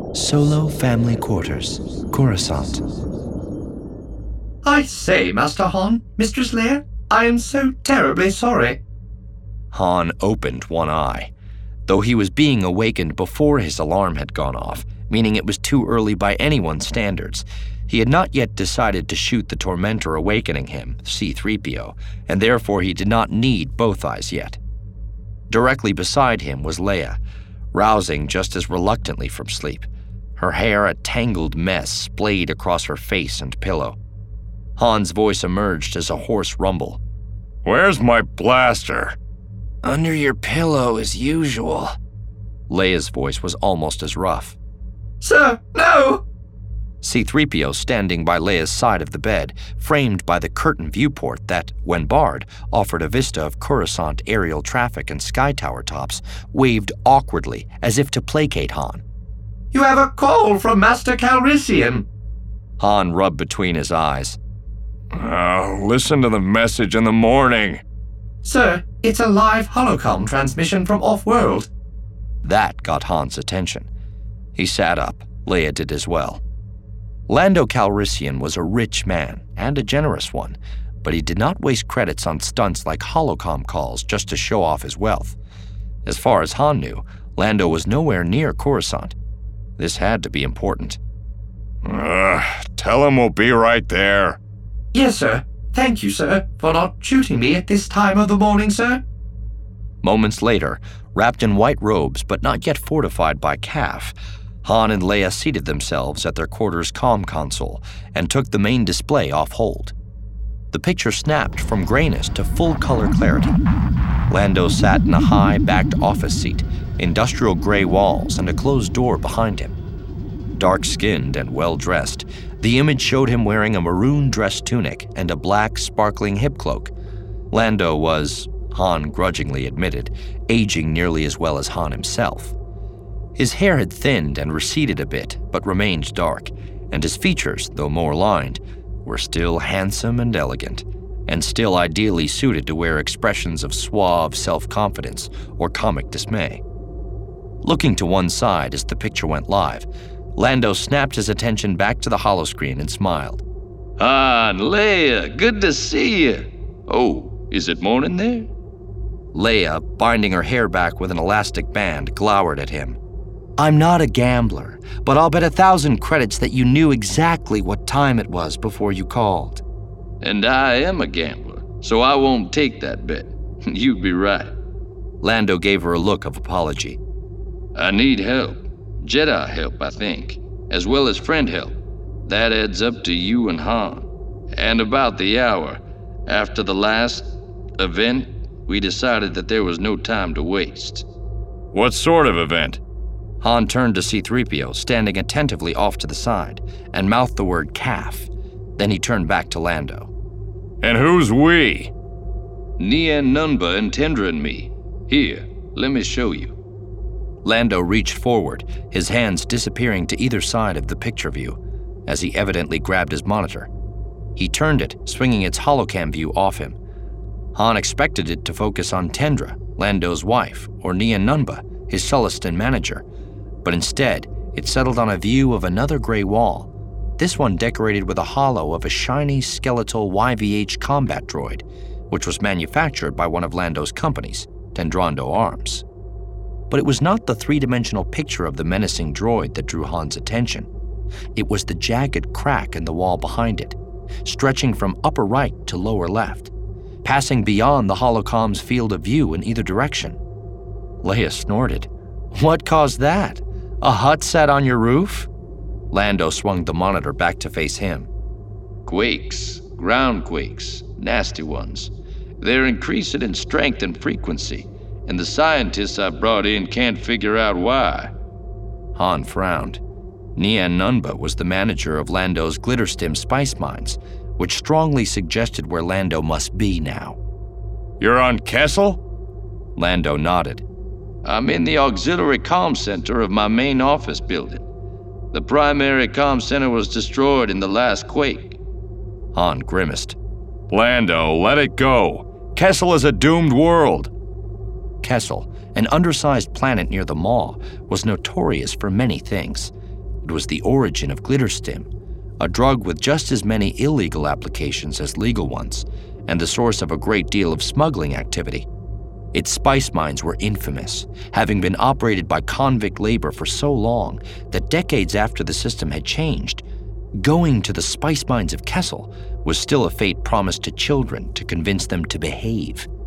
Solo Family Quarters, Coruscant. I say, Master Han, Mistress Leia, I am so terribly sorry. Han opened one eye, though he was being awakened before his alarm had gone off, meaning it was too early by anyone's standards. He had not yet decided to shoot the tormentor awakening him, C-3PO, and therefore he did not need both eyes yet. Directly beside him was Leia, rousing just as reluctantly from sleep, her hair a tangled mess splayed across her face and pillow. Han's voice emerged as a hoarse rumble. "Where's my blaster?" "Under your pillow as usual." Leia's voice was almost as rough. Sir, no! C-3PO standing by Leia's side of the bed, framed by the curtain viewport that, when barred, offered a vista of Coruscant aerial traffic and sky tower tops, waved awkwardly as if to placate Han. You have a call from Master Calrissian. Han rubbed between his eyes. Listen to the message in the morning. Sir, it's a live holocom transmission from off-world. That got Han's attention. He sat up. Leia did as well. Lando Calrissian was a rich man, and a generous one, but he did not waste credits on stunts like holocom calls just to show off his wealth. As far as Han knew, Lando was nowhere near Coruscant. This had to be important. Tell him we'll be right there. Yes, sir. Thank you, sir, for not shooting me at this time of the morning, sir. Moments later, wrapped in white robes but not yet fortified by CAF, Han and Leia seated themselves at their quarters' comm console and took the main display off hold. The picture snapped from grayness to full-color clarity. Lando sat in a high-backed office seat, industrial gray walls, and a closed door behind him. Dark-skinned and well-dressed, the image showed him wearing a maroon dress tunic and a black, sparkling hip cloak. Lando was, Han grudgingly admitted, aging nearly as well as Han himself. His hair had thinned and receded a bit, but remained dark, and his features, though more lined, were still handsome and elegant, and still ideally suited to wear expressions of suave self-confidence or comic dismay. Looking to one side as the picture went live, Lando snapped his attention back to the holoscreen and smiled. Han, Leia, good to see you. Oh, is it morning there? Leia, binding her hair back with an elastic band, glowered at him. "I'm not a gambler, but I'll bet 1,000 credits that you knew exactly what time it was before you called." And I am a gambler, so I won't take that bet. You'd be right. Lando gave her a look of apology. I need help. Jedi help, I think, as well as friend help. That adds up to you and Han. And about the hour, after the last event, we decided that there was no time to waste. What sort of event? Han turned to C-3PO, standing attentively off to the side, and mouthed the word CAF. Then he turned back to Lando. And who's we? Nien Nunba and Tendra and me. Here, let me show you. Lando reached forward, his hands disappearing to either side of the picture view, as he evidently grabbed his monitor. He turned it, swinging its holocam view off him. Han expected it to focus on Tendra, Lando's wife, or Nien Nunba, his Sullustan manager, but instead, it settled on a view of another gray wall, this one decorated with a holo of a shiny skeletal YVH combat droid, which was manufactured by one of Lando's companies, Tendrando Arms. But it was not the three-dimensional picture of the menacing droid that drew Han's attention. It was the jagged crack in the wall behind it, stretching from upper right to lower left, passing beyond the holocom's field of view in either direction. Leia snorted. "What caused that? A hut sat on your roof?" Lando swung the monitor back to face him. Quakes, ground quakes, nasty ones. They're increasing in strength and frequency, and the scientists I brought in can't figure out why. Han frowned. Nien Nunba was the manager of Lando's Glitterstim spice mines, which strongly suggested where Lando must be now. You're on Kessel? Lando nodded. I'm in the auxiliary comm center of my main office building. The primary comm center was destroyed in the last quake. Han grimaced. Lando, let it go. Kessel is a doomed world. Kessel, an undersized planet near the Maw, was notorious for many things, It was the origin of Glitterstim, a drug with just as many illegal applications as legal ones, and the source of a great deal of smuggling activity. Its spice mines were infamous, having been operated by convict labor for so long that decades after the system had changed, going to the spice mines of Kessel was still a fate promised to children to convince them to behave.